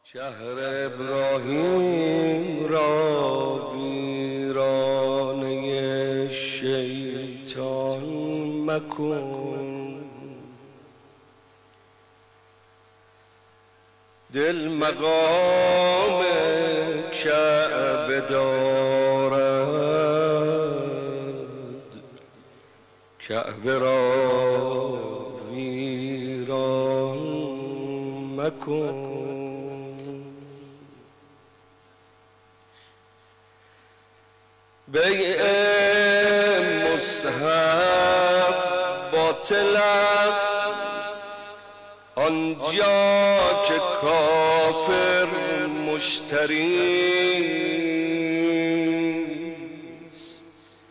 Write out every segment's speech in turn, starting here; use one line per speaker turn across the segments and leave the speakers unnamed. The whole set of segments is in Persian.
شهر ابراهیم را ویرانه شیطان مکن، دل مقام کعبه دارد، کعبه را ویران مکن. بیع مصحف باطل است آنجا که کافر مشتریست،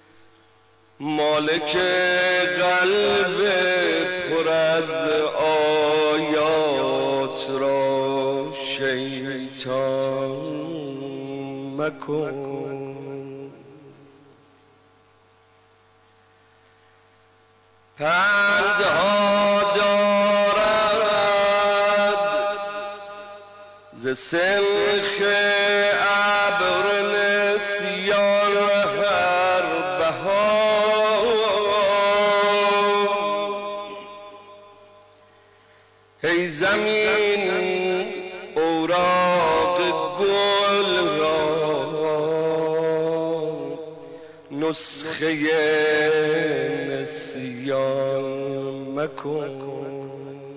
مالک قلب پر از آیات را شیطان مکن. پندها دارد ز سلخ ابر نسیان هر بهار، ای زمین اوراق گل را نسخه نسیان مکن.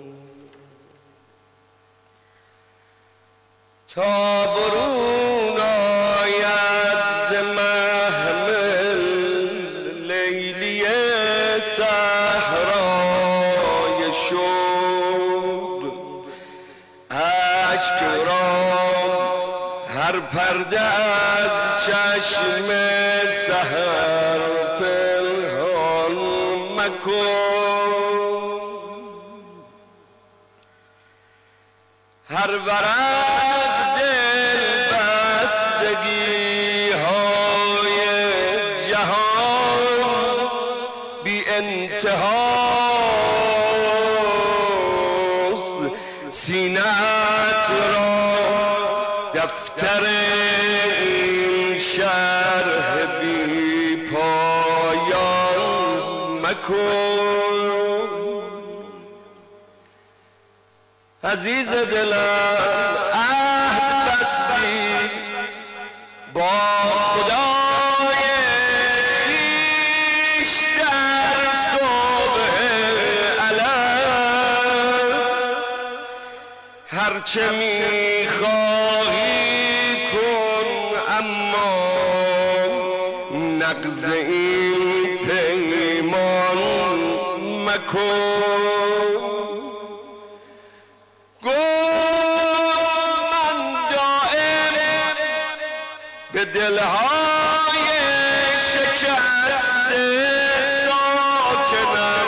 تا برون آید ز محمل لیلی صحرای شوق، اشک را هر پرده از چشم سحر پنهان مکن. هر ورق دل بستگی های جهان بی انتهاست، سینه‌ات را دفتر این شرح بی پایان مکن. عزیز دلم عهد بستی با خدای خویش در صبح الست، هرچه میخواهی کن اما نقض این پیمان مکن. من دائم به دلهای شکسته ساکنم،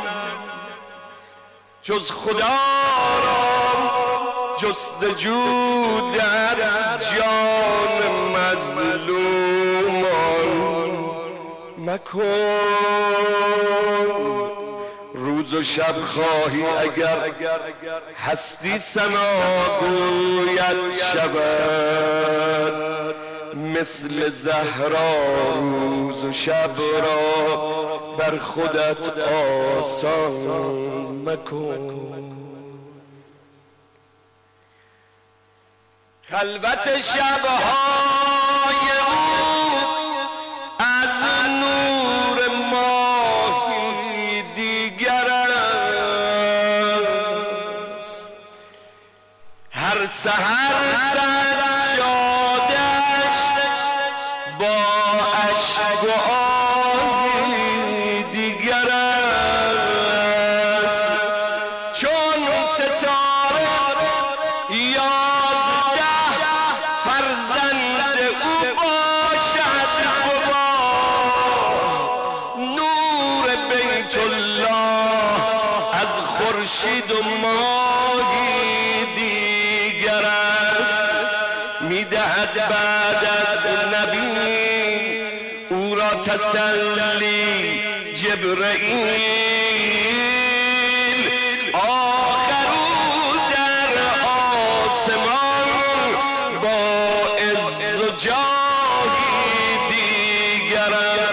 جز خدا را جستجو در جان مظلومان مکن. روز و شب خواهی اگر هستی ثناگویت شود، مثل زهرا روز و شب را بر خودت آسان مکن. خلوت شبهای او از نور ماهی دیگر است، هر سحر سجادش با اشک و آهی دیگر است، چون ستاره فرزند او باشد نور بیت الله از خورشید و ماهی دیگر است، میدهد بعد از نبی او را تسلی جبرئیل، آخر او در آسمان جایی دیگر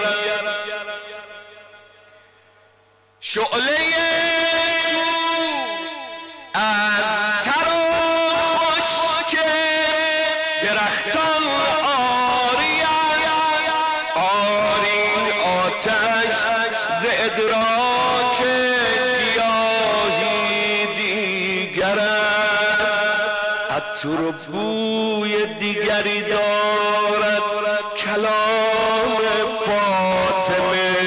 شعله از تراش که درختان آرین آتش ز ادراک گیاهی دیگر است عطر و بوی دیگری دارد کلام فاطمه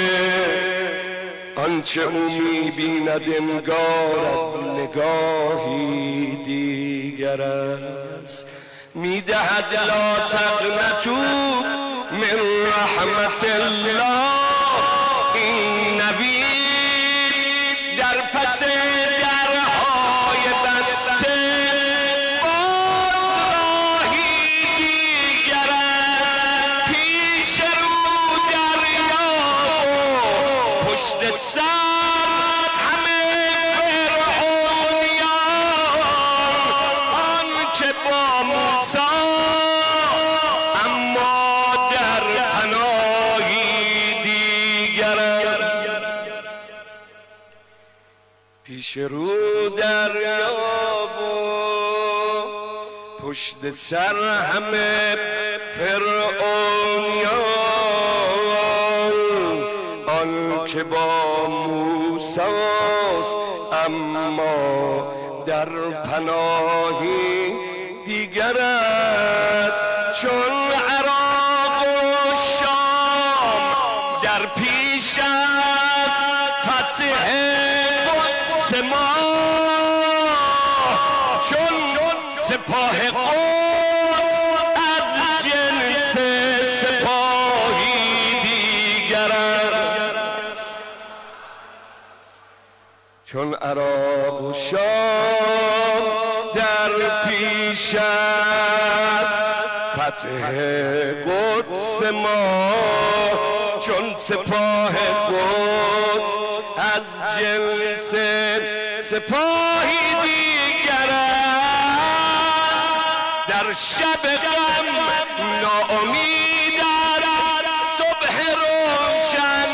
آنچه او می‌بیند انگار از نگاهی دیگر است می‌دهد لا تقنطوا من رحمت الله این نوید در پس درهای بسته باز راهی دیگر است پیش رو دریا و پشت سر همه فرعونیان آنکه با موسی پیش رو دریا و پشت سر همه فرعونیان آن که با موسیست اما در پناهی دیگر است چون عراق و شام در پیش از فتح ما چون سپاه قدس از جنس سپاهی دیگر است چون عراق و شام در پیش از فتح قدس ما چون سپاه قدس از جنس سپاهی دیگر در شب غم ناامید صبح روشن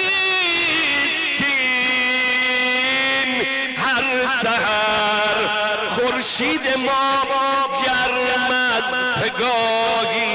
نیستیم هر سحر خورشید ما گرم از پگاهی